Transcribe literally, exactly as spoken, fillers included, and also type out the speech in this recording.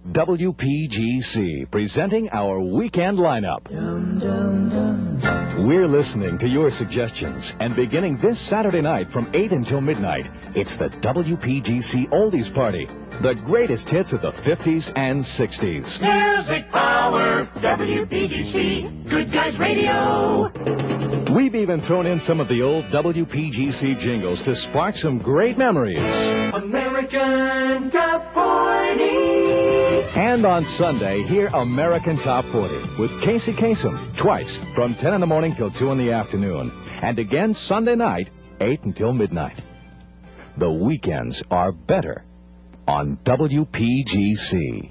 W P G C, presenting our weekend lineup. We're listening to your suggestions, and beginning this Saturday night from eight until midnight, it's the W P G C Oldies Party. The greatest hits of the fifties and sixties. Music Power, W P G C, Good Guys Radio. We've even thrown in some of the old W P G C jingles to spark some great memories. American Top forty. And on Sunday, hear American Top forty with Casey Kasem, twice, from ten in the morning till two in the afternoon. And again Sunday night, eight until midnight. The weekends are better on W P G C.